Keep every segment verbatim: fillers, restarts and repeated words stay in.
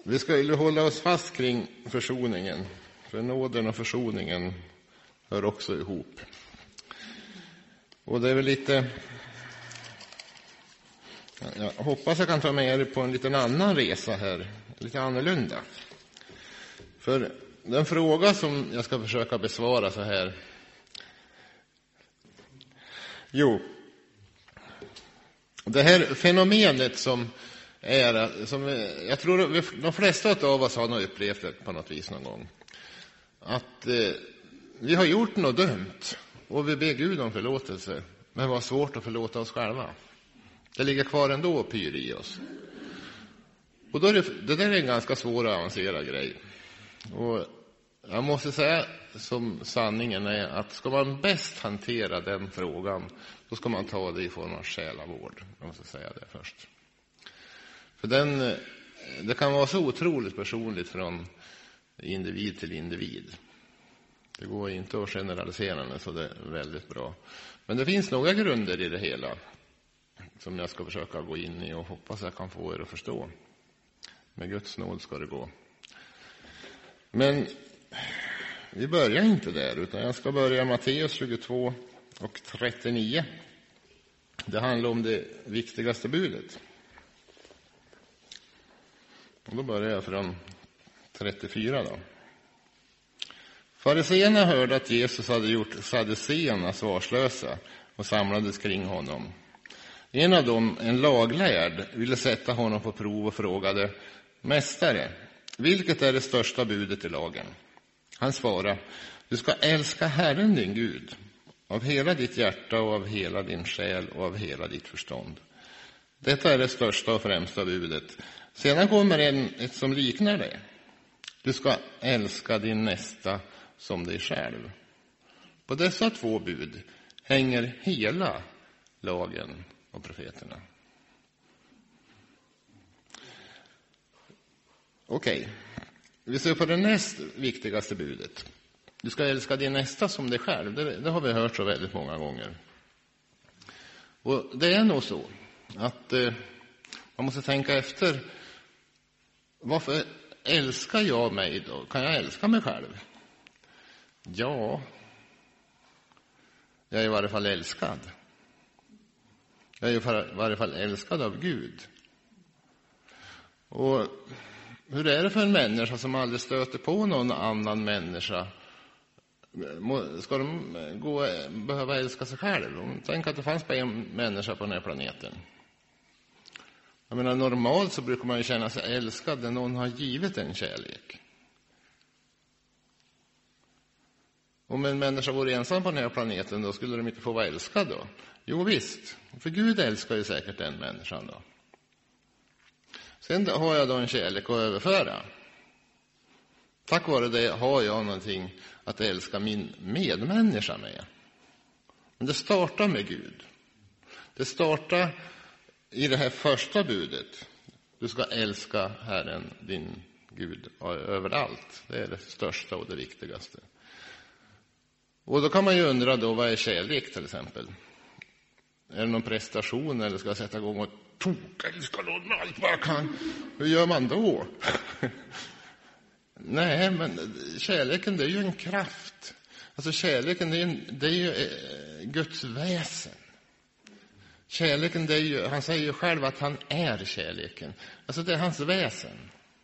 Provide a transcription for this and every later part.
Vi ska ju hålla oss fast kring försoningen. För nåden och försoningen hör också ihop. Och det är väl lite... Jag hoppas jag kan ta med er på en liten annan resa här. Lite annorlunda. För den fråga som jag ska försöka besvara så här. Jo. Det här fenomenet som är... Som jag tror de flesta av oss har nog upplevt det på något vis någon gång. Att eh, vi har gjort något dumt. Och vi ber Gud om förlåtelse. Men det var svårt att förlåta oss själva. Det ligger kvar ändå och pyr i oss. Och då är det, det där är en ganska svår och avancerad grej. Och jag måste säga som sanningen är att ska man bäst hantera den frågan, då ska man ta det i form av själavård. Jag måste säga det först. För den, det kan vara så otroligt personligt från individ till individ. Det går inte att generalisera det, så det är väldigt bra. Men det finns några grunder i det hela som jag ska försöka gå in i och hoppas jag kan få er att förstå. Med Guds nåd ska det gå. Men vi börjar inte där, utan jag ska börja Matteus tjugotvå och trettionio. Det handlar om det viktigaste budet. Och då börjar jag från trettiofyra då. Fariseerna hörde att Jesus hade gjort sadduceerna svarslösa och samlades kring honom. En av dem, en laglärd, ville sätta honom på prov och frågade: Mästare, vilket är det största budet i lagen? Han svarade: Du ska älska Herren din Gud av hela ditt hjärta och av hela din själ och av hela ditt förstånd. Detta är det största och främsta budet. Sedan kommer en, ett som liknar det. Du ska älska din nästa som dig själv. På dessa två bud hänger hela lagen och profeterna. Okej, okay. Vi ser på det näst viktigaste budet. Du ska älska din nästa som dig själv. Det, det har vi hört så väldigt många gånger. Och det är nog så att eh, man måste tänka efter. Varför älskar jag mig då? Kan jag älska mig själv? Ja, jag är i varje fall älskad. Jag är i varje fall älskad av Gud. Och hur är det för en människa som aldrig stöter på någon annan människa? Ska de gå, behöva älska sig själv? Tänk att det fanns bara en människa på den här planeten. Jag menar, normalt så brukar man ju känna sig älskad när någon har givit en kärlek. Om en människa vore ensam på den här planeten, då skulle de inte få vara älskad då. Jo visst, för Gud älskar ju säkert den människan då. Sen har jag då en kärlek att överföra. Tack vare det har jag någonting att älska min medmänniska med. Men det startar med Gud. Det startar i det här första budet. Du ska älska Herren, din Gud, överallt. Det är det största och det viktigaste. Och då kan man ju undra då, vad är kärlek till exempel? Är det någon prestation eller ska jag sätta igång och tokälska någon allt vad jag kan? Hur gör man då? Nej, men kärleken, det är ju en kraft. Alltså kärleken, det är, en, det är ju eh, Guds väsen. Kärleken, det är ju, han säger ju själv att han är kärleken. Alltså det är hans väsen.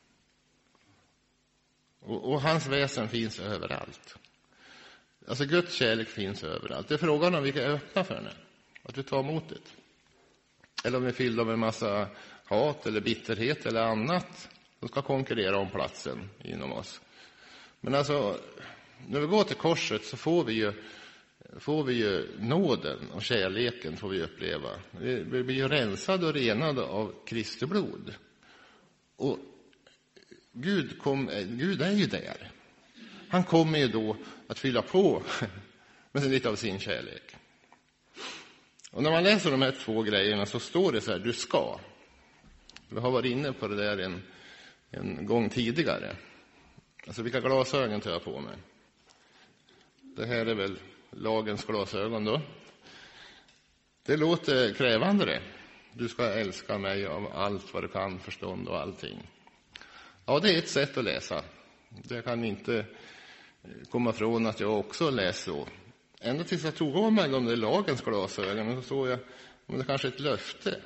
Och, och hans väsen finns överallt. Alltså Guds kärlek finns överallt. Det är frågan om vi är öppna för den. Att vi tar emot det. Eller om vi är fyllda med en massa hat eller bitterhet eller annat som ska konkurrera om platsen inom oss. Men alltså, när vi går till korset så får vi ju, får vi ju nåden och kärleken får vi uppleva. Vi blir ju rensade och renade av Kristi blod. Och Gud, kom, Gud är ju där. Han kommer ju då att fylla på med lite av sin kärlek. Och när man läser de här två grejerna så står det så här: du ska. Vi har varit inne på det där en, en gång tidigare. Alltså vilka glasögon tar jag på mig? Det här är väl lagens glasögon då. Det låter krävande det. Du ska älska mig av allt vad du kan, förstånd och allting. Ja, det är ett sätt att läsa. Det kan inte komma från att jag också läser så. Ända tills jag tog av mig de där lagens glasögon och så såg jag om det kanske är ett löfte.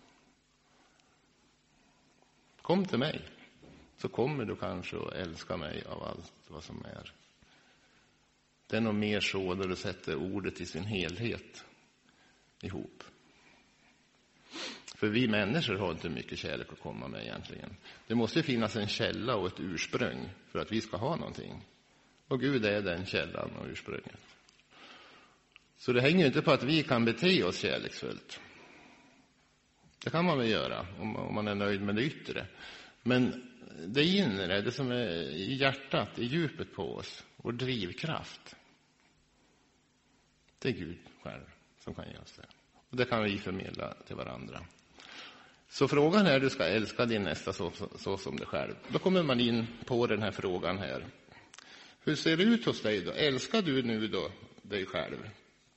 Kom till mig, så kommer du kanske att älska mig av allt vad som är. Det är nog mer så när du sätter ordet i sin helhet ihop. För vi människor har inte mycket kärlek att komma med egentligen. Det måste finnas en källa och ett ursprung för att vi ska ha någonting. Och Gud är den källan och ursprunget. Så det hänger inte på att vi kan bete oss kärleksfullt. Det kan man väl göra om man är nöjd med det yttre. Men det inre, det som är i hjärtat, i djupet på oss, vår drivkraft, det är Gud själv som kan ge oss det. Och det kan vi förmedla till varandra. Så frågan är, du ska älska din nästa så, så, så som dig själv. Då kommer man in på den här frågan här. Hur ser det ut hos dig då? Älskar du nu då dig själv?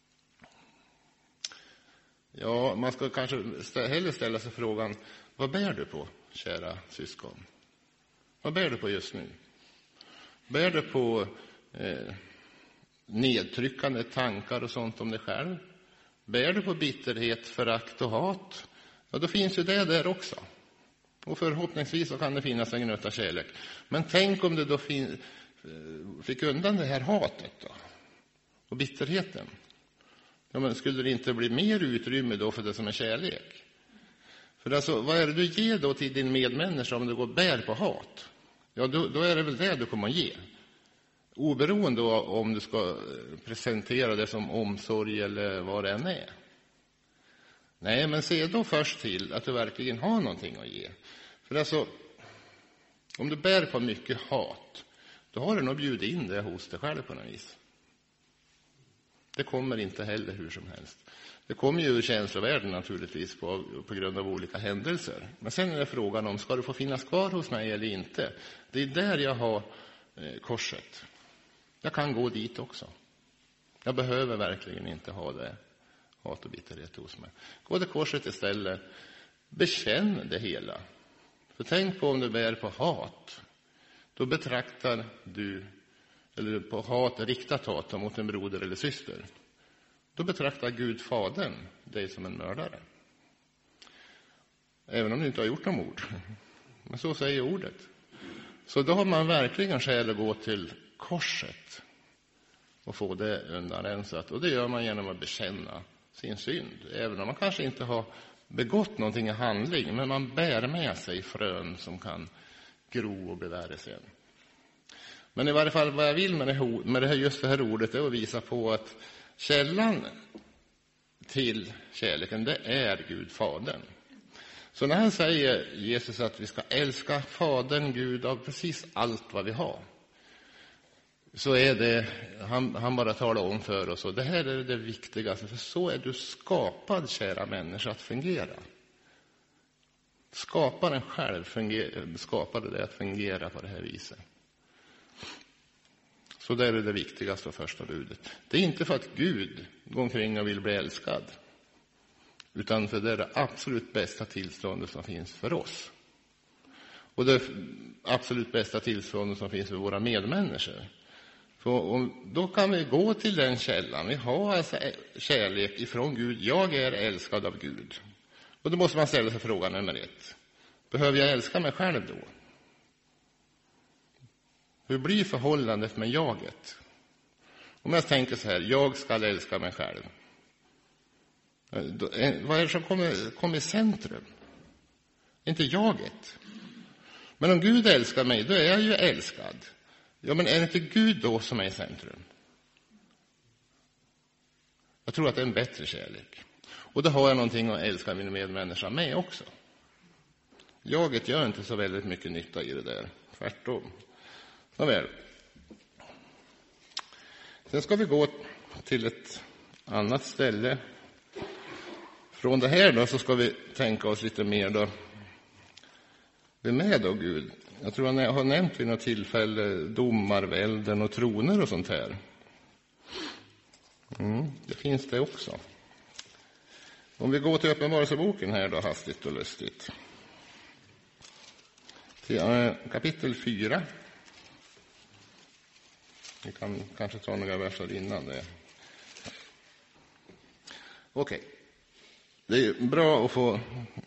Ja, man ska kanske hellre ställa sig frågan, vad bär du på, kära syskon? Vad bär du på just nu? Bär du på eh, nedtryckande tankar och sånt om dig själv? Bär du på bitterhet, förakt och hat? Ja, då finns ju det där också. Och förhoppningsvis så kan det finnas en gnutta kärlek. Men tänk om du då fin- fick undan det här hatet då, och bitterheten. Ja, men skulle det inte bli mer utrymme då för det som är kärlek? För alltså, vad är det du ger då till din medmänniska om du går bär på hat? Ja, då, då är det väl det du kommer att ge. Oberoende om du ska presentera det som omsorg eller vad det än är. Nej, men se då först till att du verkligen har någonting att ge. För alltså, om du bär på mycket hat, då har du nog bjudit in det hos dig själv på något vis. Det kommer inte heller hur som helst. Det kommer ju ur känslovärlden naturligtvis på, på grund av olika händelser. Men sen är det frågan om, ska du få finnas kvar hos mig eller inte? Det är där jag har eh, korset. Jag kan gå dit också. Jag behöver verkligen inte ha det, hat och bitterhet hos mig. Gå till korset istället. Bekänn det hela. För tänk på om du bär på hat. Då betraktar du, eller på hat, riktat hat mot en broder eller syster. Då betraktar Gud Fadern dig som en mördare. Även om du inte har gjort något mord. Men så säger ordet. Så då har man verkligen skäl att gå till korset och få det undanrensat. Och det gör man genom att bekänna sin synd. Även om man kanske inte har begått någonting i handling, men man bär med sig frön som kan gro och bli värre sen. Men i varje fall vad jag vill med det här, med det här, just det här ordet är att visa på att källan till kärleken, det är Gud Fadern. Så när han säger Jesus att vi ska älska Fadern Gud av precis allt vad vi har, så är det, han, han bara talar om för oss, och det här är det viktigaste, för så är du skapad, kära människa, att fungera. Skaparen själv funger, skapade det att fungera på det här viset. Så där är det viktigaste och första budet. Det är inte för att Gud går omkring och vill bli älskad, utan för det är det absolut bästa tillståndet som finns för oss. Och det absolut bästa tillståndet som finns för våra medmänniskor. För om, då kan vi gå till den källan. Vi har alltså kärlek ifrån Gud. Jag är älskad av Gud. Och då måste man ställa sig frågan nummer ett. Behöver jag älska mig själv då? Hur blir förhållandet med jaget? Om jag tänker så här, jag ska älska mig själv. Vad är det som kommer, kommer i centrum? Inte jaget. Men om Gud älskar mig, då är jag ju älskad. Ja, men är det inte Gud då som är i centrum? Jag tror att det är en bättre kärlek. Och då har jag någonting att älska min medmänniska med också. Jaget gör inte så väldigt mycket nytta i det där. Tvärtom. Nåväl. Sen ska vi gå till ett annat ställe. Från det här då så ska vi tänka oss lite mer då. Vem är då Gud? Jag tror jag har nämnt vid något tillfälle domarvälden och troner och sånt här. Mm, det finns det också. Om vi går till Uppenbarelseboken här då, hastigt och lustigt. till äh, kapitel fyra. Vi kan kanske ta några verser innan det. Okej. Okay. Det är bra att få...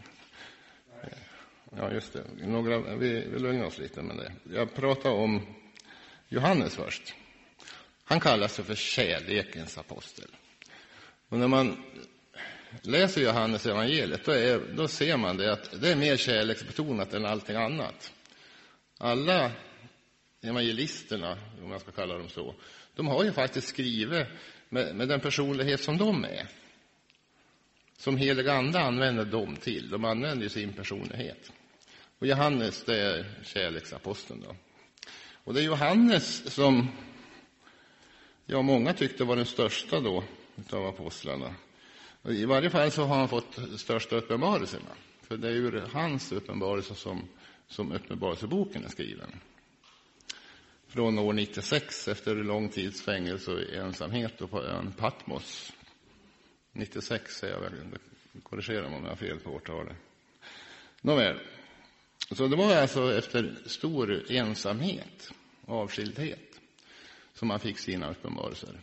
Ja, just det. Några, vi, vi lugnar oss lite med det. Jag pratar om Johannes först. Han kallas för kärlekens apostel. Och när man läser Johannes evangeliet, då, är, då ser man det att det är mer kärleksbetonat än allting annat. Alla evangelisterna, om man ska kalla dem så, de har ju faktiskt skrivit med, med den personlighet som de är. Som helig ande använder dem till. De använder ju sin personlighet. Och Johannes, det är kärleksaposteln då. Och det är Johannes som, ja, många tyckte var den största då utav apostlarna. Och i varje fall så har han fått största uppenbarelserna. För det är ju hans uppenbarelse som, som uppenbarelseboken är skriven. Från år nittiosex, efter lång tids fängelse och ensamhet och på ön Patmos. nittiosex är jag väl, korrigera mig om jag har fel på årtalet. Nåväl. Så det var alltså efter stor ensamhet och avskildhet som han fick sina uppenbarelser.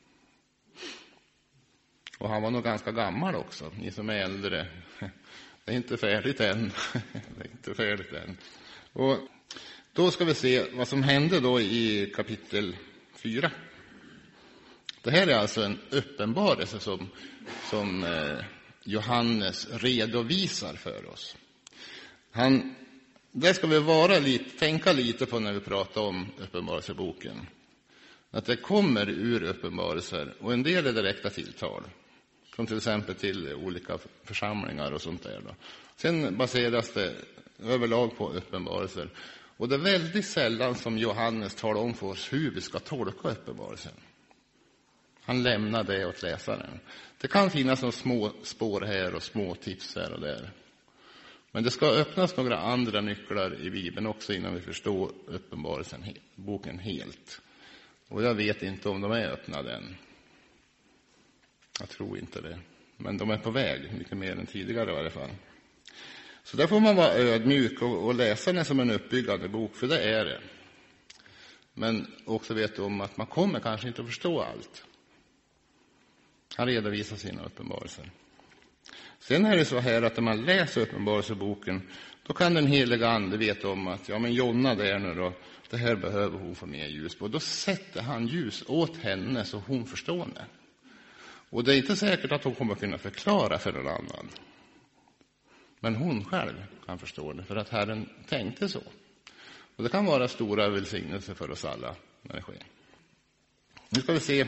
Och han var nog ganska gammal också, ni som är äldre. Det är inte färdigt än. Det är inte färdigt än. Och då ska vi se vad som hände då i kapitel fyra. Det här är alltså en uppenbarelse som, som eh, Johannes redovisar för oss. Han, det ska vi vara lite, tänka lite på när vi pratar om uppenbarelseboken. Att det kommer ur uppenbarelser, och en del är direkta tilltal. Som till exempel till olika församlingar och sånt där. Då. Sen baseras det överlag på uppenbarelser. Och det är väldigt sällan som Johannes talar om för oss hur vi ska tolka uppenbarelsen. Han lämnar det åt läsaren. Det kan finnas några små spår här och små tips här och där. Men det ska öppnas några andra nycklar i Bibeln också innan vi förstår uppenbarelsen, boken helt. Och jag vet inte om de är öppnade än. Jag tror inte det. Men de är på väg, mycket mer än tidigare i varje fall. Så där får man vara ödmjuk och, och läsa den som en uppbyggande bok, för det är det. Men också vet om att man kommer kanske inte att förstå allt. Han redovisar sina uppenbarelser. Sen är det så här att när man läser uppenbarelseboken, då kan den heliga ande veta om att ja, men Jonna där nu då, det här behöver hon få mer ljus på. Då sätter han ljus åt henne så hon förstår det. Och det är inte säkert att hon kommer kunna förklara för någon annan. Men hon själv kan förstå det, för att Herren tänkte så. Och det kan vara stora välsignelser för oss alla när det sker. Nu ska vi se.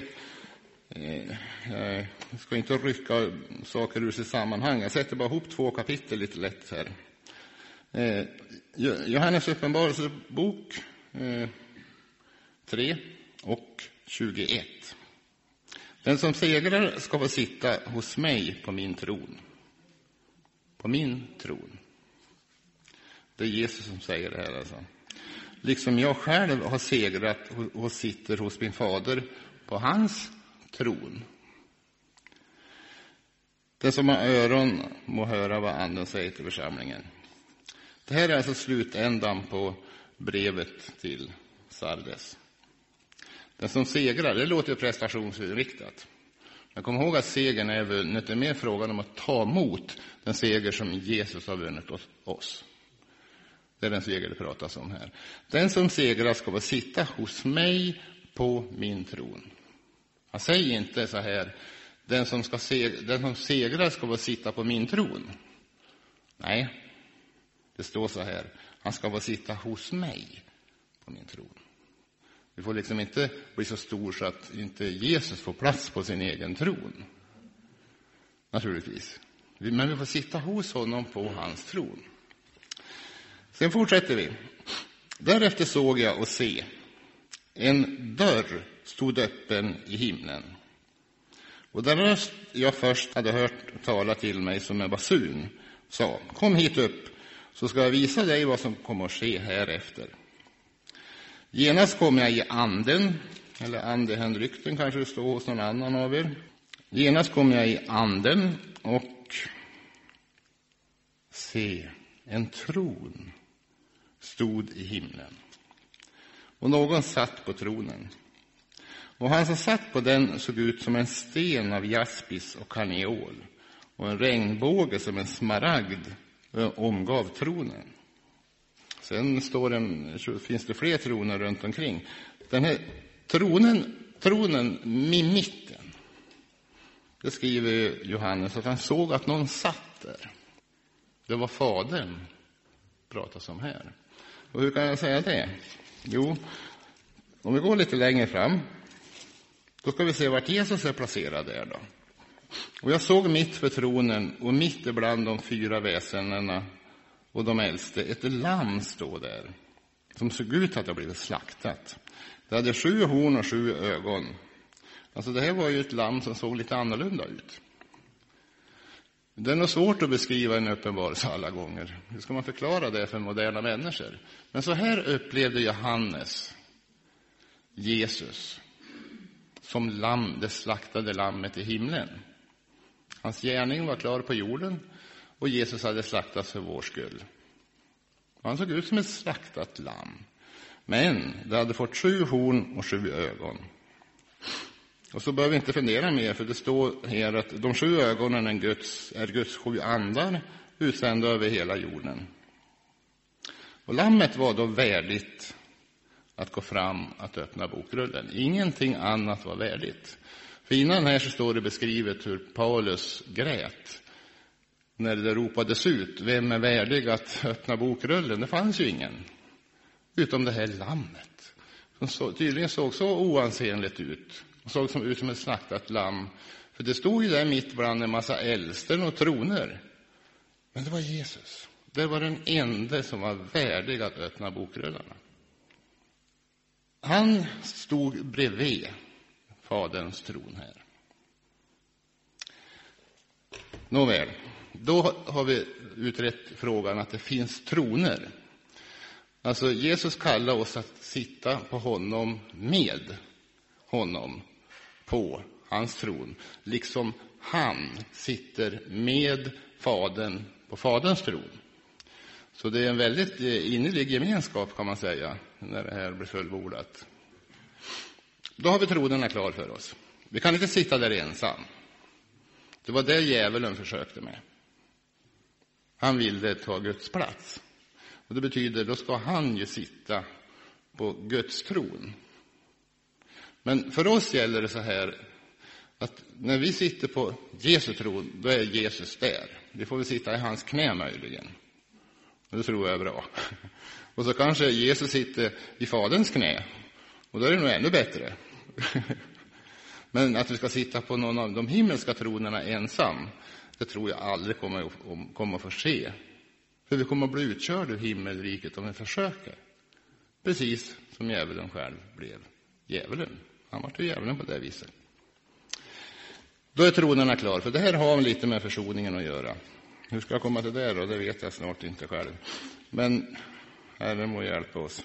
Jag ska inte rycka saker ur sitt sammanhang. Jag sätter bara ihop två kapitel lite lätt här. Johannes uppenbarelsebok tre och tjugoett. Den som segrar ska få sitta hos mig på min tron. På min tron. Det är Jesus som säger det här alltså. Liksom jag själv har segrat och sitter hos min fader på hans tron. Den som har öron må höra vad anden säger till församlingen. Det här är alltså slutändan på brevet till Sardes. Den som segrar, det låter ju prestationsinriktat. Men kom ihåg att segern är vunnet. Det är mer frågan om att ta emot den seger som Jesus har vunnit åt oss. Det är den seger det pratas om här. Den som segrar ska få sitta hos mig på min tron. Han säger inte så här, den som, ska segra, den som segrar ska få sitta på min tron. Nej, det står så här, han ska få sitta hos mig på min tron. Vi får liksom inte bli så stor så att inte Jesus får plats på sin egen tron. Naturligtvis. Men vi får sitta hos honom på hans tron. Sen fortsätter vi. Därefter såg jag och se. En dörr stod öppen i himlen. Och den röst jag först hade hört tala till mig som en basun sa, kom hit upp så ska jag visa dig vad som kommer att ske härefter. Genast kom jag i anden, eller andehänrykten kanske det står hos någon annan av er. Genast kom jag i anden och se en tron stod i himlen. Och någon satt på tronen. Och han som satt på den såg ut som en sten av jaspis och karneol. Och en regnbåge som en smaragd omgav tronen. Sen står en, finns det fler troner runt omkring. Den här tronen, tronen i mitten. Det skriver Johannes att han såg att någon satt där. Det var Fadern, pratas om här. Och hur kan jag säga det? Jo, om vi går lite längre fram, då ska vi se vart Jesus är placerad där då. Och jag såg mitt för tronen och mitt ibland de fyra väsendena och de äldste ett lamm stå där, som såg ut att ha blivit slaktat. Det hade sju horn och sju ögon. Alltså det här var ju ett lamm som såg lite annorlunda ut. Det är nog svårt att beskriva en uppenbarelse alla gånger. Hur ska man förklara det för moderna människor? Men så här upplevde Johannes Jesus som lamm, det slaktade lammet i himlen. Hans gärning var klar på jorden och Jesus hade slaktats för vår skull. Han såg ut som ett slaktat lamm. Men det hade fått sju horn och sju ögon. Och så behöver vi inte fundera mer, för det står här att de sju ögonen är Guds, är Guds sju andar utsända över hela jorden. Och lammet var då värdigt att gå fram att öppna bokrullen. Ingenting annat var värdigt. För innan här så står det beskrivet hur Paulus grät när det ropades ut: vem är värdig att öppna bokrullen? Det fanns ju ingen, utom det här lammet, som så, tydligen såg så oansenligt ut. Och såg som ut som ett slaktat lamm. För det stod ju där mitt bland en massa älsten och troner. Men det var Jesus. Det var den enda som var värdig att öppna bokrullarna. Han stod bredvid Faderns tron här. Nåväl, då har vi utrett frågan att det finns troner. Alltså Jesus kallar oss att sitta på honom, med honom, på hans tron. Liksom han sitter med Fadern på Faderns tron. Så det är en väldigt innerlig gemenskap, kan man säga, när det här blir fullbordat. Då har vi tronerna klar för oss. Vi kan inte sitta där ensam. Det var det djävulen försökte med. Han ville ta Guds plats. Och det betyder, då ska han ju sitta på Guds tron. Men för oss gäller det så här, att när vi sitter på Jesu tron, då är Jesus där. Vi får väl sitta i hans knä möjligen. Och det tror jag är bra. Och så kanske Jesus sitter i Faderns knä. Och då är det nog ännu bättre. Men att vi ska sitta på någon av de himmelska tronerna ensam, det tror jag aldrig kommer att, kommer att få ske. För vi kommer att bli utkörda ur himmelriket om vi försöker. Precis som djävulen själv blev djävulen. Han var till djävulen på det viset. Då är tronerna klar, för det här har lite med försoningen att göra. Hur ska jag komma till det då? Det vet jag snart inte själv. Men Herren må hjälpa oss.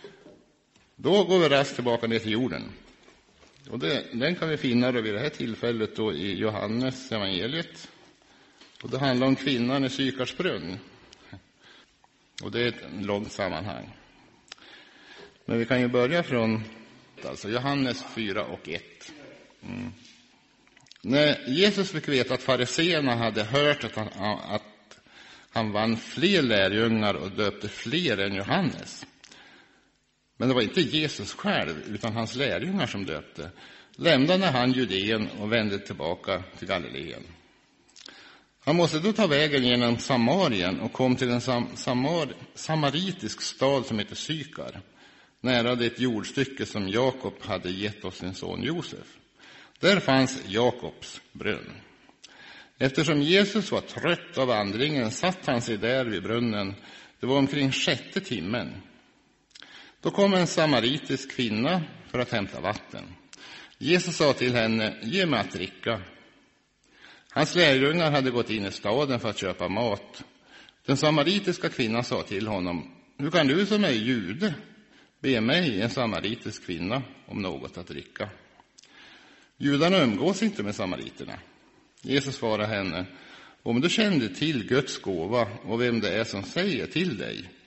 Då går vi rast tillbaka ner till jorden. Och det, den kan vi finna då vid det här tillfället då i Johannes evangeliet. Och det handlar om kvinnan i Sykars brunn. Och det är ett långt sammanhang. Men vi kan ju börja från alltså Johannes fyra och ett. Mm. När Jesus fick veta att fariseerna hade hört att han, att han vann fler lärjungar och döpte fler än Johannes. Men det var inte Jesus själv utan hans lärjungar som döpte. Lämnade han Judeen och vände tillbaka till Galileen. Han måste då ta vägen genom Samarien och kom till en sam- samar- samaritisk stad som heter Sykar. Nära det jordstycke som Jakob hade gett oss sin son Josef. Där fanns Jakobs brunn. Eftersom Jesus var trött av vandringen satt han sig där vid brunnen. Det var omkring sjätte timmen. Då kom en samaritisk kvinna för att hämta vatten. Jesus sa till henne: ge mig att dricka. Hans lärjungar hade gått in i staden för att köpa mat. Den samaritiska kvinnan sa till honom: hur kan du som är jude be mig, en samaritisk kvinna, om något att dricka? Judarna umgås inte med samariterna. Jesus svarade henne: om du kände till Guds gåva och vem det är som säger till dig,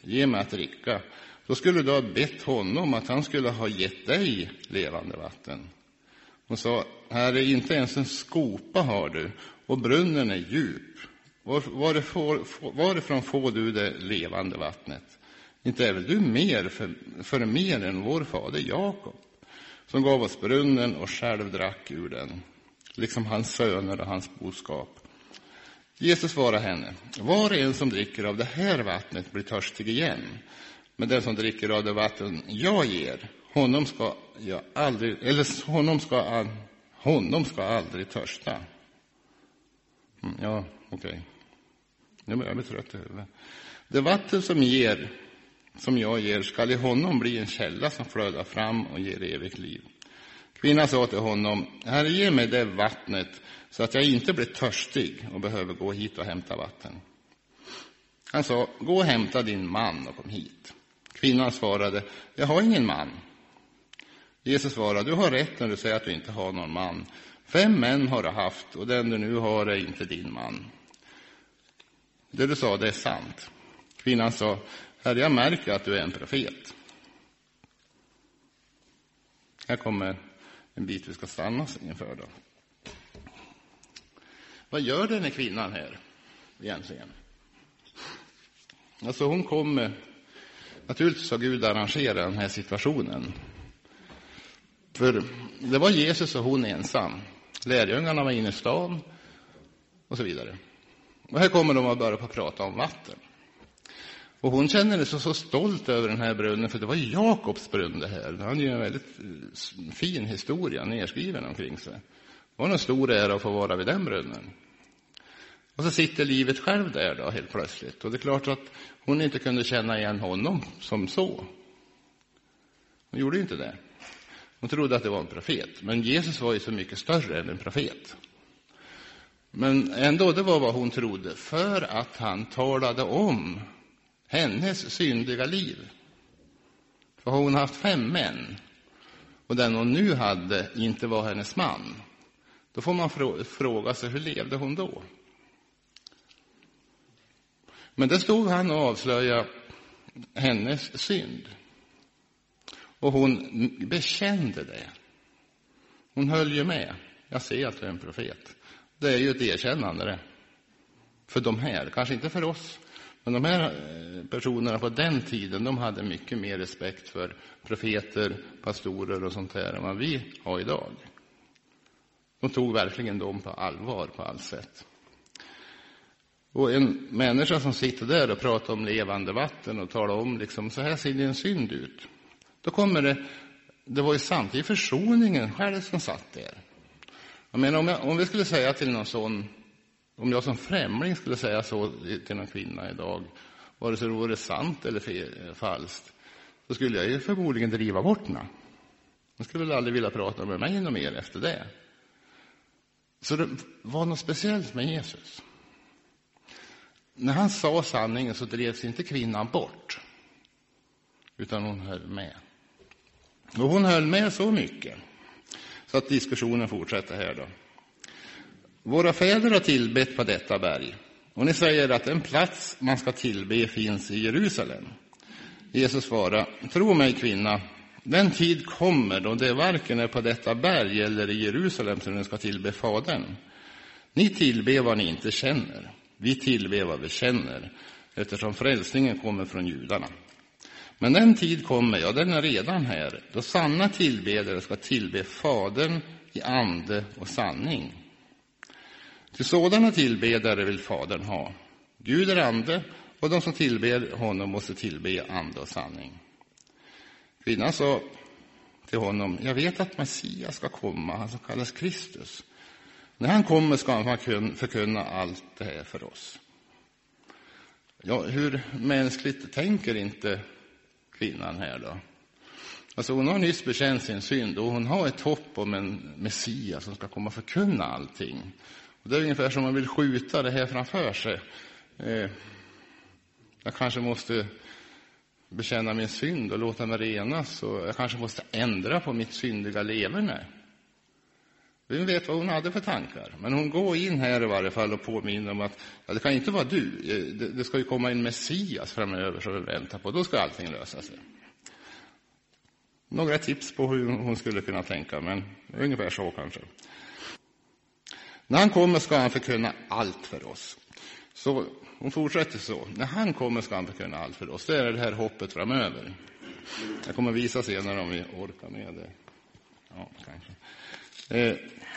ge mig att dricka. Då skulle du ha bett honom att han skulle ha gett dig levande vatten. Hon sa, Herre, inte ens en skopa har du, och brunnen är djup. Var, varifrån, varifrån får du det levande vattnet? Inte är väl du mer för, för mer än vår fader Jakob, som gav oss brunnen och själv drack ur den, liksom hans söner och hans boskap. Jesus svarade henne, var och en som dricker av det här vattnet blir törstig igen. Men den som dricker av det vatten jag ger, honom ska jag aldrig, eller honom ska, honom ska aldrig törsta. Mm, ja, okej. Okay. Nu börjar jag bli trött i huvudet. Det vatten som ger, som jag ger, skall i honom bli en källa som flödar fram och ger evigt liv. Kvinnan sa till honom, Herre, ge mig det vattnet så att jag inte blir törstig och behöver gå hit och hämta vatten. Han sa, gå och hämta din man och kom hit. Kvinnan svarade, jag har ingen man. Jesus svarade, du har rätt när du säger att du inte har någon man. Fem män har du haft och den du nu har är inte din man. Det du sa, det är sant. Kvinnan sa, Herre, jag märker att du är en profet. Här kommer en bit vi ska stanna inför då. Vad gör den här kvinnan här egentligen? Alltså hon kommer, naturligtvis har Gud arrangerat den här situationen. För det var Jesus och hon ensam. Lärjungarna var inne i stan och så vidare. Och här kommer de att börja på att prata om vatten. Och hon känner sig så stolt över den här brunnen, för det var Jakobs brunn det här. Han hade ju en väldigt fin historia nedskriven omkring sig. Det var en stor ära att få vara vid den brunnen. Och så sitter livet själv där då helt plötsligt. Och det är klart att hon inte kunde känna igen honom som så. Hon gjorde inte det. Hon trodde att det var en profet. Men Jesus var ju så mycket större än en profet. Men ändå, det var vad hon trodde. För att han talade om hennes syndiga liv. För hon haft fem män. Och den hon nu hade inte var hennes man. Då får man fråga sig, hur levde hon då? Men det stod han och avslöjade hennes synd. Och hon bekände det. Hon höll ju med. Jag ser att du är en profet. Det är ju ett erkännande det. För de här, kanske inte för oss. Men de här personerna på den tiden, de hade mycket mer respekt för profeter, pastorer och sånt här än vad vi har idag. De tog verkligen dem på allvar på allt sätt. Och en människa som sitter där och pratar om levande vatten och talar om liksom, så här ser din synd ut. Då kommer det, det var ju samtidigt försoningen själv som satt där. Jag menar, om, jag, om vi skulle säga till någon sån, om jag som främling skulle säga så till någon kvinna idag, vare sig det vore sant eller fel, falskt, så skulle jag ju förmodligen driva bort henne. Jag skulle väl aldrig vilja prata med mig något mer efter det. Så det var något speciellt med Jesus. När han sa sanningen så drevs inte kvinnan bort, utan hon höll med. Och hon höll med så mycket så att diskussionen fortsätter här då. Våra fäder har tillbett på detta berg, och ni säger att en plats man ska tillbe finns i Jerusalem. Jesus svarade, tro mig kvinna, den tid kommer då det varken är på detta berg eller i Jerusalem som ni ska tillbe Fadern. Ni tillbe vad ni inte känner. Vi tillbe vad vi känner, eftersom frälsningen kommer från judarna. Men den tid kommer, ja den är redan här, då sanna tillbedare ska tillbe Fadern i ande och sanning. Till sådana tillbedare vill Fadern ha. Gud är ande, och de som tillber honom måste tillbe ande och sanning. Kvinnan sa till honom, jag vet att Messias ska komma, han som kallas Kristus. När han kommer ska han förkunna allt det här för oss. Ja, hur mänskligt tänker inte kvinnan här då? Alltså hon har nyss bekänt sin synd och hon har ett hopp om en Messias som ska komma förkunna allting. Och det är ungefär som man vill skjuta det här framför sig. Eh, jag kanske måste bekänna min synd och låta mig renas, och jag kanske måste ändra på mitt syndiga leverne. Vi vet vad hon hade för tankar. Men hon går in här i varje fall och påminner om att ja, det kan inte vara du. Det, det ska ju komma en Messias framöver som vi väntar på. Då ska allting lösa sig. Några tips på hur hon skulle kunna tänka, men ungefär så kanske. När han kommer ska han förkunna allt för oss. Så hon fortsätter så. När han kommer ska han förkunna allt för oss. Det är det här hoppet framöver. Jag kommer visa senare om vi orkar med det. Ja, kanske. Eh.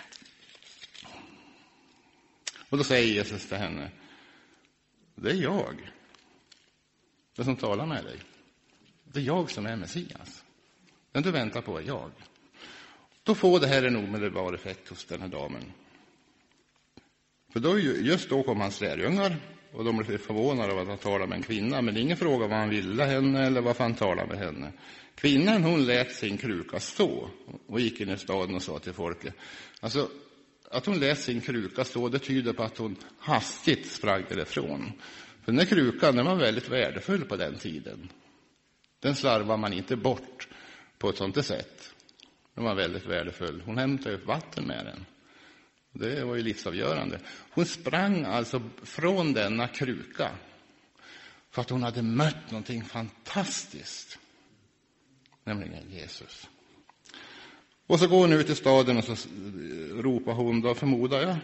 Och då säger Jesus till henne: det är jag. Det som talar med dig. Det är jag som är Messias. Den du väntar på är jag. Då får det här en omedelbar effekt hos den här damen. För då, just då kom hans lärjungar och de blev förvånade över att han talade med en kvinna. Men ingen fråga vad han ville henne eller varför han talade med henne. Kvinnan, hon lät sin kruka stå och gick in i staden och sa till folket. Alltså, att hon lät sin kruka stå, det tyder på att hon hastigt sprang därifrån. För den här krukan, den var väldigt värdefull på den tiden. Den slarvar man inte bort på ett sånt sätt. Den var väldigt värdefull. Hon hämtade upp vatten med den. Det var ju livsavgörande. Hon sprang alltså från denna kruka för att hon hade mött någonting fantastiskt. Nämligen Jesus. Och så går hon ut i staden och så ropar hon, då förmodar jag.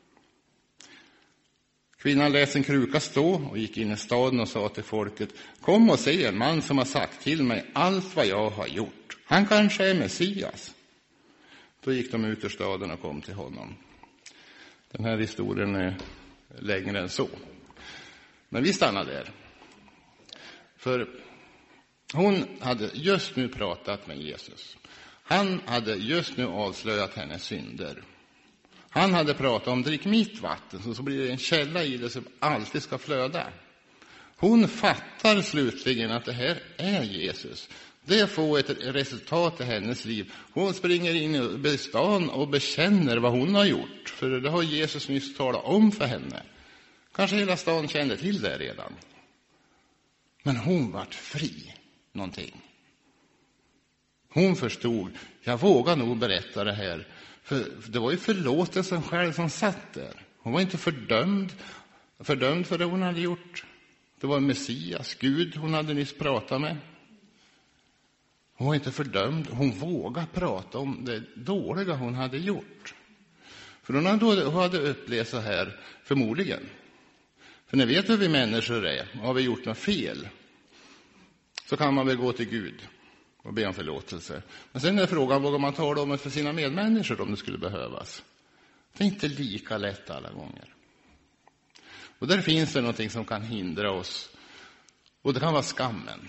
Kvinnan lät sin kruka stå och gick in i staden och sa till folket: kom och se en man som har sagt till mig allt vad jag har gjort. Han kanske är Messias. Då gick de ut ur staden och kom till honom. Den här historien är längre än så. Men vi stannar där. För hon hade just nu pratat med Jesus. Han hade just nu avslöjat hennes synder. Han hade pratat om drick mitt vatten, så blir det en källa i det som alltid ska flöda. Hon fattar slutligen att det här är Jesus. Det får ett resultat i hennes liv. Hon springer in i stan och bekänner vad hon har gjort. För det har Jesus nyss talat om för henne. Kanske hela stan kände till det redan. Men hon vart fri någonting. Hon förstod, jag vågar nog berätta det här. För det var ju förlåtelsen själv som satt där. Hon var inte fördömd, fördömd för det hon hade gjort. Det var Messias, Gud, hon hade nyss pratat med. Hon var inte fördömd. Hon vågade prata om det dåliga hon hade gjort. För hon hade, hon hade upplevt så här, förmodligen. För när vi vet hur vi människor är, har vi gjort något fel, så kan man väl gå till Gud och be om förlåtelse. Men sen är frågan, vågar man tala om det för sina medmänniskor om det skulle behövas? Det är inte lika lätt alla gånger. Och där finns det någonting som kan hindra oss. Och det kan vara skammen.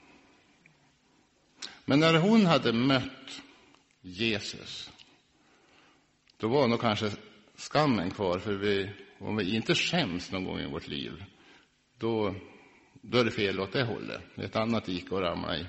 Men när hon hade mött Jesus, då var nog kanske skammen kvar. För vi, om vi inte skäms någon gång i vårt liv, då, då är det fel åt det hållet. Det är ett annat gick att ramla i.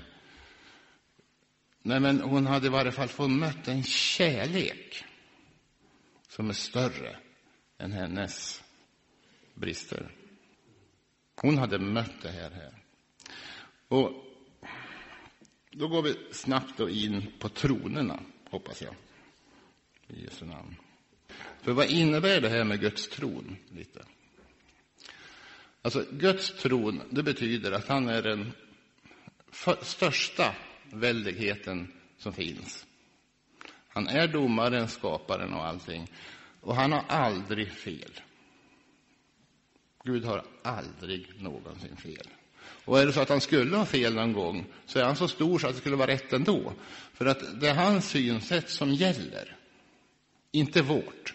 Nej, men hon hade i varje fall fått mött en kärlek som är större än hennes brister. Hon hade mött det här här. Och då går vi snabbt då in på tronerna, hoppas jag. I Jesu namn. För vad innebär det här med Guds tron lite? Alltså Guds tron, det betyder att han är den största väldigheten som finns. Han är domaren, skaparen och allting. Och han har aldrig fel. Gud har aldrig någonsin fel. Och är det så att han skulle ha fel någon gång, så är han så stor så att det skulle vara rätt ändå. För att det är hans synsätt som gäller. Inte vårt.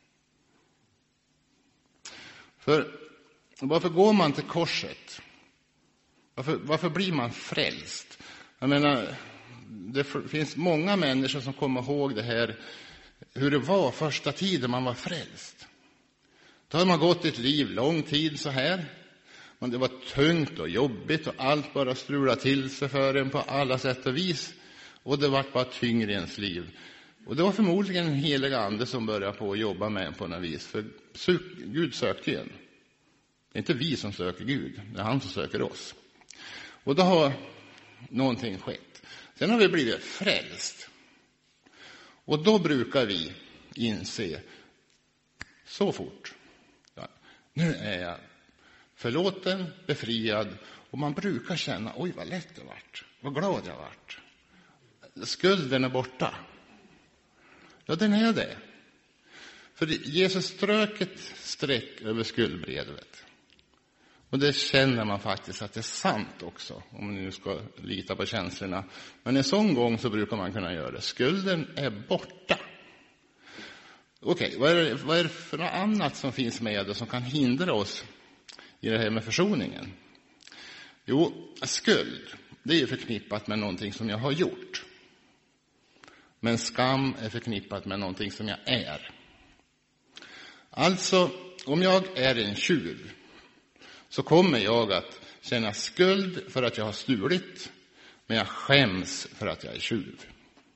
För varför går man till korset? Varför, varför blir man frälst? Jag menar, det finns många människor som kommer ihåg det här, hur det var första tiden man var frälst. Då har man gått ett liv, lång tid så här. Men det var tungt och jobbigt och allt bara strulade till sig för en på alla sätt och vis. Och det var bara tyngre i ens liv. Och det var förmodligen en helig ande som började på att jobba med en på något vis. För Gud sökte igen. Det är inte vi som söker Gud, det är han som söker oss. Och då har någonting skett. Sen har vi blivit frälst. Och då brukar vi, inse så fort. Ja, nu är jag förlåten, befriad, och man brukar känna, oj vad lätt det vart, vad glad jag vart. Skulden är borta. Ja, den är det. För Jesus strök ett streck över skuldbrevet. Och det känner man faktiskt att det är sant också, om man nu ska lita på känslorna. Men en sån gång så brukar man kunna göra det. Skulden är borta. Okej, okay, vad, är det, vad är det för något annat som finns med och som kan hindra oss i det här med försoningen? Jo, skuld, det är förknippat med någonting som jag har gjort. Men skam är förknippat med någonting som jag är. Alltså, om jag är en tjuv så kommer jag att känna skuld för att jag har stulit, men jag skäms för att jag är tjuv.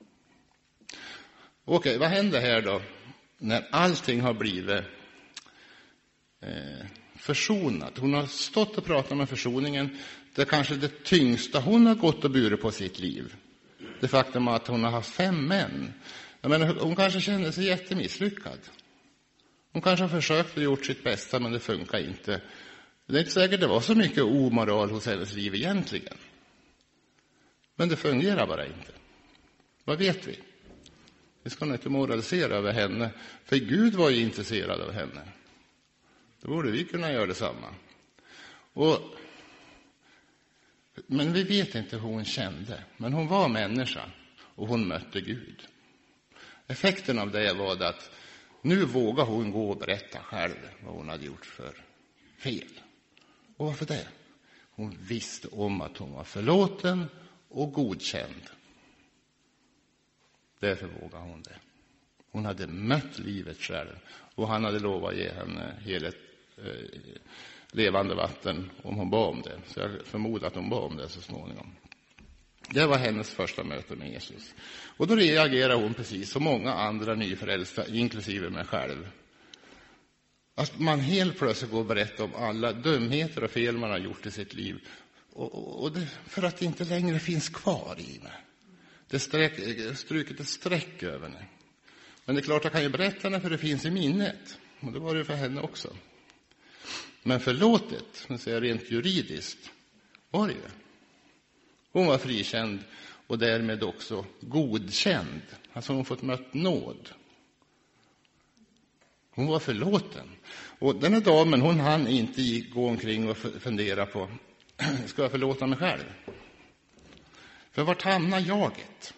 Okej, vad händer här då när allting har blivit eh, försonat? Hon har stått och pratat om försoningen. Det är kanske det tyngsta hon har gått och burit på sitt liv. Det faktum att hon har haft fem män. Jag menar, hon kanske känner sig jättemisslyckad. Hon kanske har försökt och gjort sitt bästa, men det funkar inte. Det är inte säkert det var så mycket omoral hos hennes liv egentligen. Men det fungerar bara inte. Vad vet vi? Vi ska inte moralisera över henne. För Gud var ju intresserad av henne. Då borde vi kunna göra detsamma. Och, men vi vet inte hur hon kände. Men hon var människa. Och hon mötte Gud. Effekten av det var att nu vågar hon gå och berätta själv vad hon hade gjort för fel. Och varför det? Hon visste om att hon var förlåten och godkänd. Därför vågade hon det. Hon hade mött livet själv. Och han hade lovat ge henne heligt eh, levande vatten om hon bad om det. Så jag förmodar att hon bad om det så småningom. Det var hennes första möte med Jesus. Och då reagerar hon precis som många andra nyfrälsta, inklusive mig själv. Att man helt plötsligt går och berättar om alla dumheter och fel man har gjort i sitt liv. Och, och, och det, för att det inte längre finns kvar i mig. Det sträck, struket ett streck över mig. Men det är klart, jag kan ju berätta det för det finns i minnet. Och det var det för henne också. Men förlåtet, det säger rent juridiskt, var det ju. Hon var frikänd och därmed också godkänd. Alltså hon fått mött nåd. Hon var förlåten. Och den här damen, hon hann inte gå omkring och fundera på, ska jag förlåta mig själv? För vart hamnar jaget?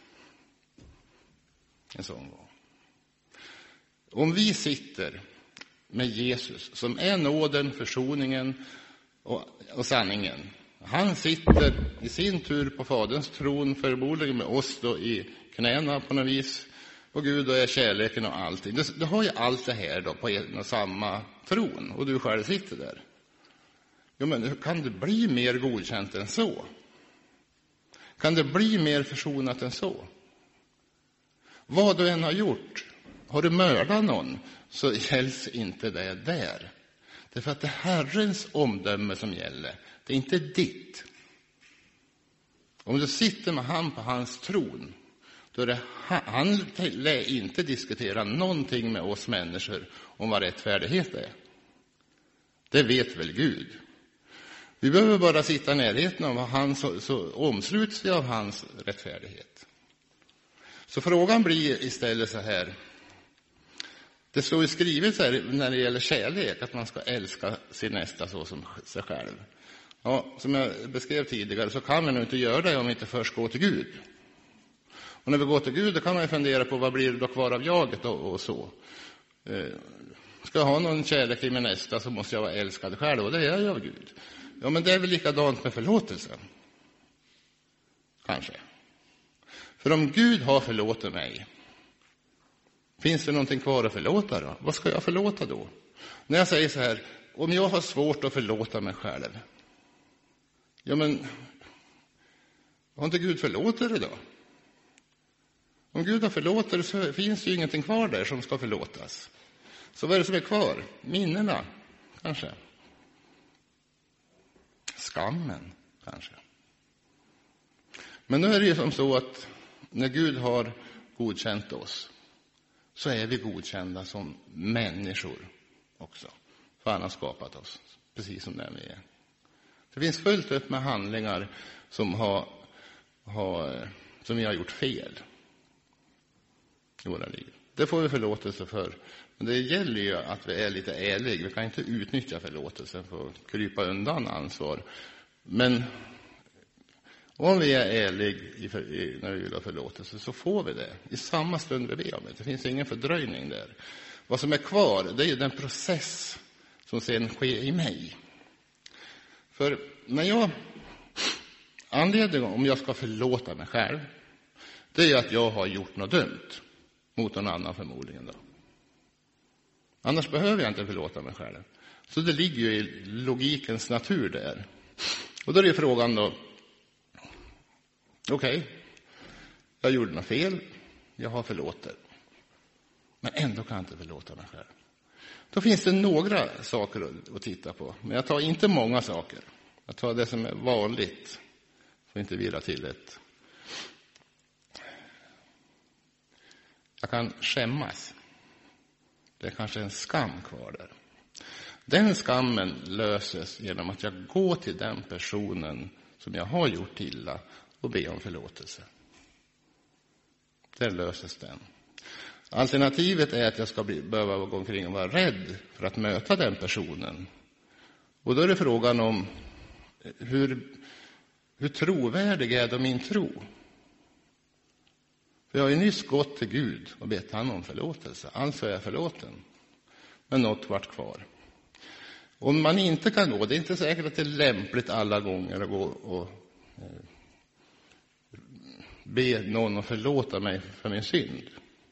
En sån gång. Om vi sitter med Jesus, som är nåden, försoningen och, och sanningen. Han sitter i sin tur på faderns tron, förmodligen med oss då i knäna på något vis. Och Gud och är kärleken och allting. Du, du har ju allt det här då på en och samma tron. Och du själv sitter där. Jo, men hur kan det bli mer godkänt än så? Kan det bli mer försonat än så? Vad du än har gjort, har du mördat någon, så gälls inte det där. Det är för att det är Herrens omdöme som gäller. Det är inte ditt. Om du sitter med han på hans tron, då är det han, han lär inte diskutera någonting med oss människor om vad rättfärdighet är. Det vet väl Gud. Vi behöver bara sitta i närheten av han, så, så omsluts vi av hans rättfärdighet. Så frågan blir istället så här. Det står ju skrivet så här när det gäller kärlek, att man ska älska sin nästa så som sig själv. Ja, som jag beskrev tidigare så kan man nog inte göra det om vi inte först går till Gud. Och när vi går till Gud, då kan man ju fundera på vad blir det då kvar av jaget och, och så. Eh, ska jag ha någon kärlek till min nästa, så måste jag vara älskad själv, och det är jag av Gud. Ja, men det är väl likadant med förlåtelsen. Kanske. För om Gud har förlåtit mig, finns det någonting kvar att förlåta då? Vad ska jag förlåta då? När jag säger så här, om jag har svårt att förlåta mig själv. Ja, men har inte Gud förlåtit det då? Om Gud har förlåtit det, så finns det ju ingenting kvar där som ska förlåtas. Så vad är det som är kvar? Minnena, kanske. Skammen, kanske. Men nu är det ju som så att när Gud har godkänt oss, så är vi godkända som människor också. För han har skapat oss precis som den vi är. Det finns fullt upp med handlingar som, har, har, som vi har gjort fel i våra liv. Det får vi förlåtelse för. Men det gäller ju att vi är lite ärliga. Vi kan inte utnyttja förlåtelsen för att krypa undan ansvar. Men om vi är ärliga i, i, när vi vill ha förlåtelse, så får vi det i samma stund vi ber om det. Det finns ingen fördröjning där. Vad som är kvar, det är ju den process som sen sker i mig. För när jag anledningen om jag ska förlåta mig själv, det är ju att jag har gjort något dumt mot någon annan förmodligen då. Annars behöver jag inte förlåta mig själv. Så det ligger ju i logikens natur där. Och då är det frågan då, okej, okay, jag gjorde något fel, jag har förlåtit. Men ändå kan jag inte förlåta mig själv. Då finns det några saker att titta på. Men jag tar inte många saker. Jag tar det som är vanligt. Får inte vira till ett. Jag kan skämmas. Det är kanske en skam kvar där. Den skammen löses genom att jag går till den personen som jag har gjort illa och ber om förlåtelse. Där löses den. Alternativet är att jag ska bli, behöva gå omkring och vara rädd för att möta den personen. Och då är det frågan om hur, hur trovärdig är då min tro? För jag har ju nyss gått till Gud och bett han om förlåtelse. Alltså är jag förlåten. Men något vart kvar. Om man inte kan gå, det är inte säkert att det är lämpligt alla gånger att gå och eh, be någon att förlåta mig för min synd.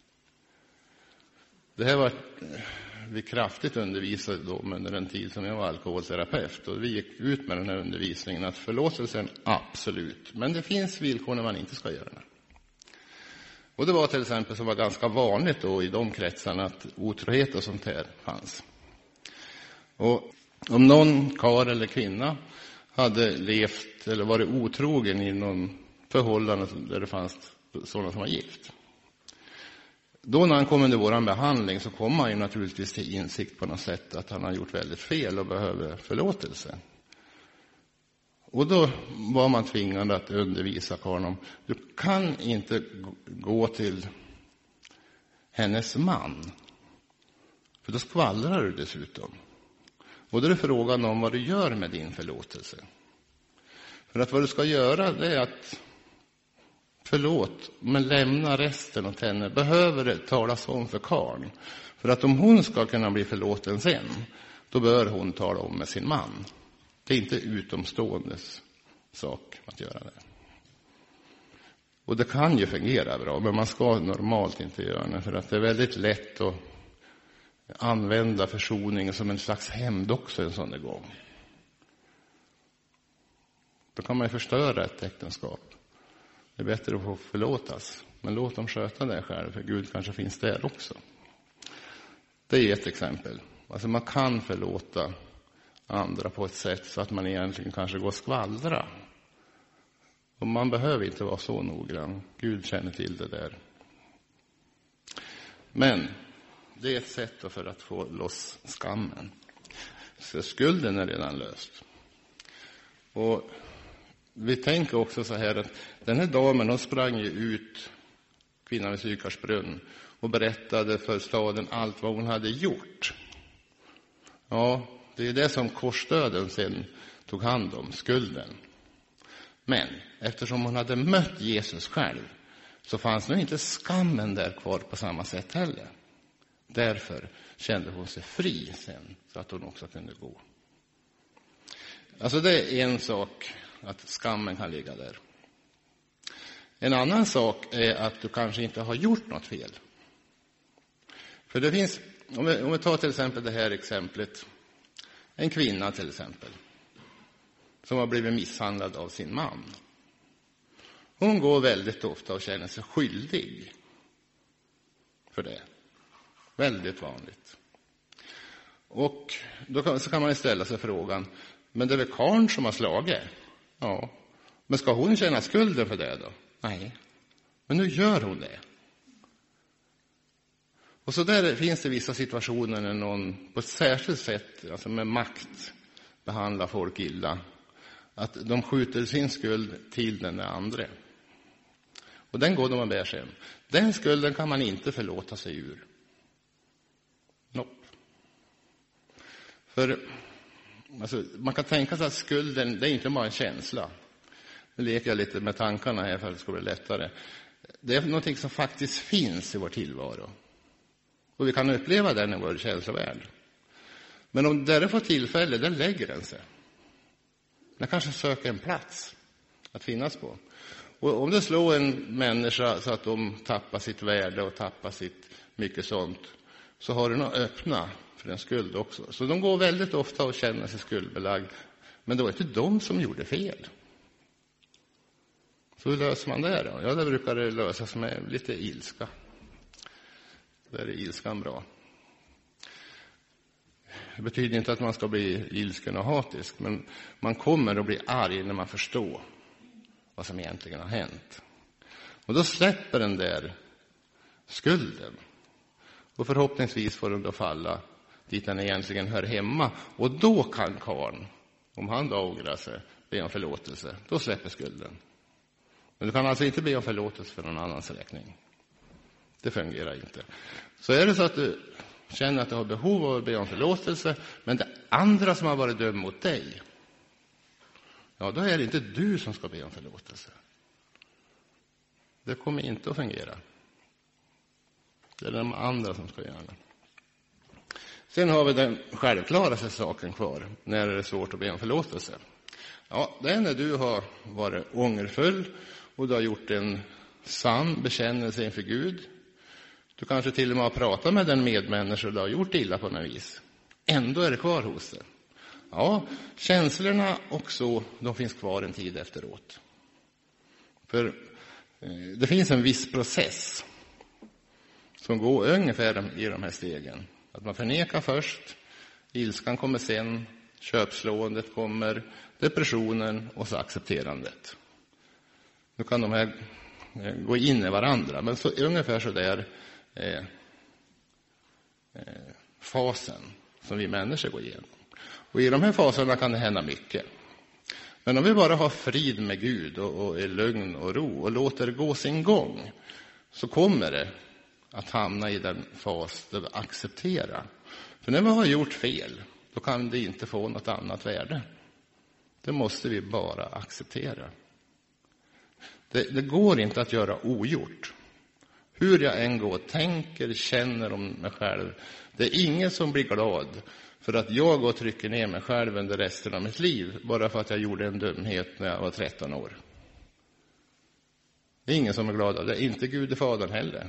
Det här var vi kraftigt undervisade då under den tid som jag var alkoholterapeut. Och vi gick ut med den här undervisningen att förlåtelsen absolut. Men det finns villkor när man inte ska göra det. Och det var till exempel som var ganska vanligt då i de kretsarna att otrohet och sånt här fanns. Och om någon karl eller kvinna hade levt eller varit otrogen i någon förhållande där det fanns sådana som var gift. Då när han kom under våran behandling så kom han ju naturligtvis till insikt på något sätt att han har gjort väldigt fel och behöver förlåtelse. Och då var man tvingad att undervisa karln om du kan inte gå till hennes man. För då skvallrar du dessutom. Och då är det frågan om vad du gör med din förlåtelse. För att vad du ska göra det är att förlåt, men lämna resten åt henne. Behöver det talas om för karln. För att om hon ska kunna bli förlåten sen, då bör hon tala om med sin man. Det är inte utomståendes sak att göra det. Och det kan ju fungera bra, men man ska normalt inte göra det. För att det är väldigt lätt att använda försoningen som en slags hämnd också en sån där gång. Då kan man ju förstöra ett äktenskap. Det är bättre att få förlåtas. Men låt dem sköta det själv, för Gud kanske finns där också. Det är ett exempel. Alltså man kan förlåta andra på ett sätt så att man egentligen kanske går och skvallra. Och man behöver inte vara så noggrann. Gud känner till det där. Men det är ett sätt för att få loss skammen. Så skulden är redan löst. Och vi tänker också så här att den här damen, hon sprang ju ut, kvinnan vid Sykarsbrunn, och berättade för staden allt vad hon hade gjort. Ja, det är det som korsdöden sen tog hand om, skulden. Men eftersom hon hade mött Jesus själv så fanns nog inte skammen där kvar på samma sätt heller. Därför kände hon sig fri sen så att hon också kunde gå. Alltså det är en sak att skammen kan ligga där. En annan sak är att du kanske inte har gjort något fel. För det finns, om vi, om vi tar till exempel det här exemplet. En kvinna till exempel. Som har blivit misshandlad av sin man. Hon går väldigt ofta och känner sig skyldig. För det. Väldigt vanligt. Och då kan, så kan man ställa sig frågan. Men det är väl karln som har slagit? Ja. Men ska hon känna skulden för det då? Nej. Men nu gör hon det. Och så där finns det vissa situationer när någon på ett särskilt sätt, alltså med makt, behandlar folk illa. Att de skjuter sin skuld till den andra. Och den går de och bär sig. Den skulden kan man inte förlåta sig ur. Nope. För alltså, man kan tänka sig att skulden, det är inte bara en känsla. Nu leker jag lite med tankarna här för att det ska bli lättare. Det är någonting som faktiskt finns i vår tillvaro. Och vi kan uppleva den i vår känslovärld. Men om det får tillfälle, där lägger den sig. Den kanske söker en plats att finnas på. Och om det slår en människa så att de tappar sitt värde och tappar sitt mycket sånt, så har den att öppna för en skuld också. Så de går väldigt ofta och känner sig skuldbelagd. Men det var inte de som gjorde fel. Så hur löser man det då? Ja, det brukar det lösas med lite ilska. Där är ilskan bra. Det betyder inte att man ska bli ilsken och hatisk, men man kommer att bli arg när man förstår vad som egentligen har hänt. Och då släpper den där skulden. Och förhoppningsvis får den då falla dit den egentligen hör hemma. Och då kan karln, om han då ångrar sig, be om förlåtelse. Då släpper skulden. Men du kan alltså inte be om förlåtelse för någon annans räkning. Det fungerar inte. Så är det så att du känner att du har behov av att be om förlåtelse, men det andra som har varit dömd mot dig, ja, då är det inte du som ska be om förlåtelse. Det kommer inte att fungera. Det är de andra som ska göra det. Sen har vi den självklaraste saken kvar när det är svårt att be om förlåtelse. Ja, det är när du har varit ångerfull och du har gjort en sann bekännelse inför Gud. Du kanske till och med har pratat med den medmänniska du har gjort illa på något vis. Ändå är det kvar hos dig. Ja, känslorna också, de finns kvar en tid efteråt. För eh, det finns en viss process som går ungefär i de här stegen. Att man förnekar först, ilskan kommer sen, köpslåendet kommer, depressionen och så accepterandet. Nu kan de här eh, gå in i varandra, men så, ungefär så där eh, eh, fasen som vi människor går igenom. Och i de här faserna kan det hända mycket. Men om vi bara har frid med Gud och, och är lugn och ro och låter det gå sin gång, så kommer det att hamna i den fas där vi accepterar. För när vi har gjort fel, då kan det inte få något annat värde. Det måste vi bara acceptera. Det, det går inte att göra ogjort. Hur jag än går, tänker, känner om mig själv. Det är ingen som blir glad för att jag går och trycker ner mig själv under resten av mitt liv, bara för att jag gjorde en dumhet när jag var tretton år. Det är ingen som är glad av det. Inte Gud och Fadern heller.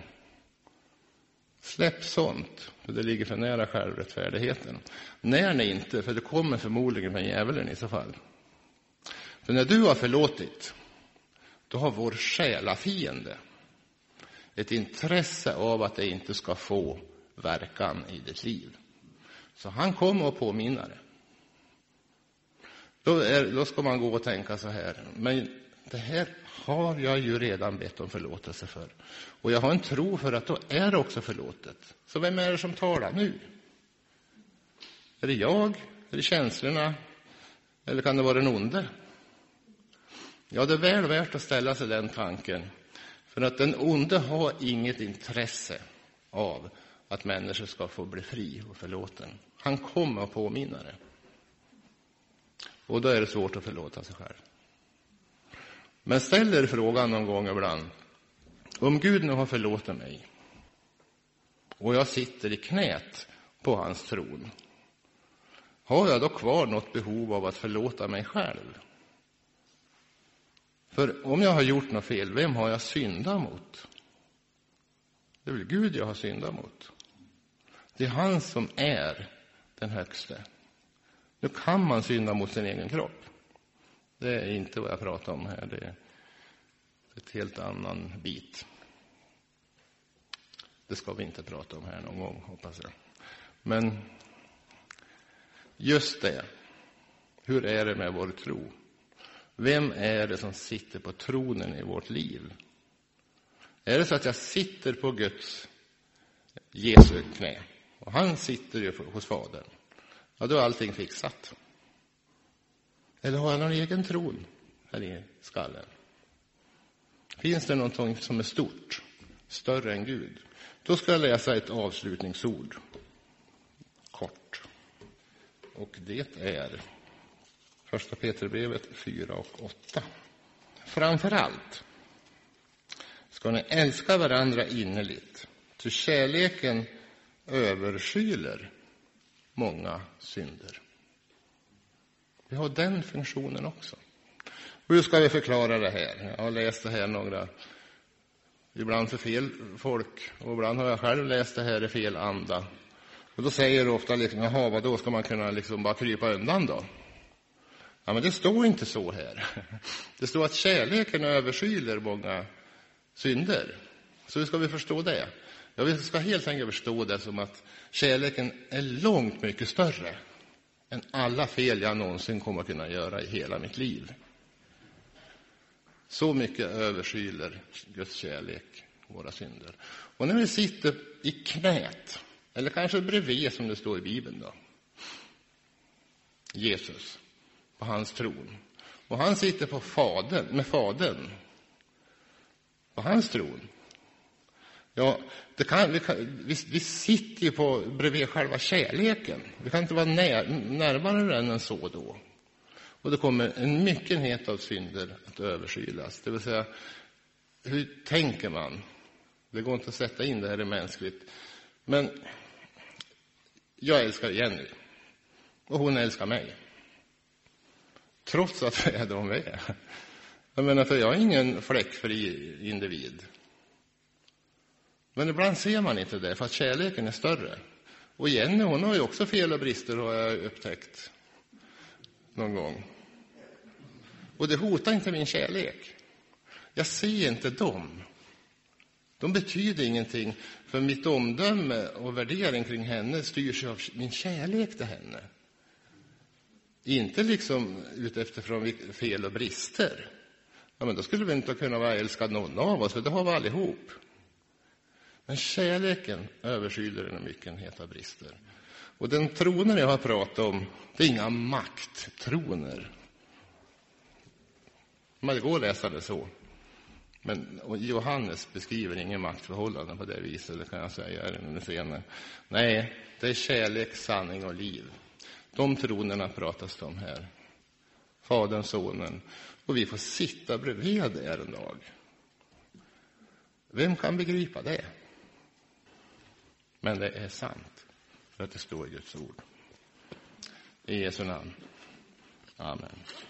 Släpp sånt, för det ligger för nära självrättfärdigheten. När ni inte, för det kommer förmodligen med djävulen i så fall. För när du har förlåtit, då har vår själafiende ett intresse av att det inte ska få verkan i ditt liv. Så han kommer att påminna dig. Då, är, då ska man gå och tänka så här. Men det här har jag ju redan bett om förlåtelse för. Och jag har en tro för att då är det också förlåtet. Så vem är det som talar nu? Är det jag? Är det känslorna? Eller kan det vara den onde? Ja, det är väl värt att ställa sig den tanken. För att den onde har inget intresse av att människor ska få bli fri och förlåten. Han kommer att påminna det. Och då är det svårt att förlåta sig själv. Men ställ er frågan någon gång ibland. Om Gud nu har förlåtit mig och jag sitter i knät på hans tron, har jag då kvar något behov av att förlåta mig själv? För om jag har gjort något fel, vem har jag syndat mot? Det är väl Gud jag har syndat mot. Det är han som är den högste. Nu kan man synda mot sin egen kropp. Det är inte vad jag pratar om här. Det är ett helt annan bit. Det ska vi inte prata om här någon gång, hoppas jag. Men just det. Hur är det med vår tro? Vem är det som sitter på tronen i vårt liv? Är det så att jag sitter på Guds Jesu knä. Och han sitter ju hos Fadern. Ja, då är allting fixat. Eller har han någon egen tron här i skallen? Finns det någonting som är stort, större än Gud? Då ska jag läsa ett avslutningsord. Kort. Och det är första Petrusbrevet fyra och åtta. Framför allt ska ni älska varandra innerligt. Ty kärleken överskyler många synder. Vi har den funktionen också. Hur ska vi förklara det här? Jag har läst det här några, ibland för fel folk, och ibland har jag själv läst det här i fel anda. Och då säger du ofta liksom, jaha, vad då ska man kunna liksom bara krypa undan då? Ja, men det står inte så här. Det står att kärleken överskyler många synder. Så hur ska vi förstå det? Ja, vi ska helt enkelt förstå det som att kärleken är långt mycket större än alla fel jag någonsin kommer att kunna göra i hela mitt liv. Så mycket överskyler Guds kärlek våra synder. Och när vi sitter i knät, eller kanske bredvid som det står i Bibeln då, Jesus på hans tron, och han sitter på fadern, med fadern på hans tron. Ja, det kan, vi, kan, vi, vi sitter ju på bredvid själva kärleken. Vi kan inte vara när, närmare den än så då. Och det kommer en myckenhet av synder att överskylas. Det vill säga, hur tänker man? Det går inte att sätta in det här i mänskligt. Men jag älskar Jenny. Och hon älskar mig. Trots att vi är de vi är. Jag menar, för jag är ingen fläckfri individ. Men ibland ser man inte det, för att kärleken är större. Och Jenny, hon har ju också fel och brister, har jag upptäckt någon gång. Och det hotar inte min kärlek. Jag ser inte dem. De betyder ingenting, för mitt omdöme och värdering kring henne styrs av min kärlek till henne. Inte liksom utifrån fel och brister. Ja, men då skulle vi inte kunna vara älskad någon av oss, för det har vi allihop. Men kärleken överskyler en myckenhet av brister. Och den tronen jag har pratat om, det är inga makttroner. Man går att läsa det så. Men Johannes beskriver ingen maktförhållande på det viset, det kan jag säga är senare. Nej, det är kärlek, sanning och liv. De tronerna pratas det om här. Fadern, sonen. Och vi får sitta bredvid där en dag. Vem kan begripa det? Men det är sant. För att det står i Guds ord. I Jesu namn. Amen.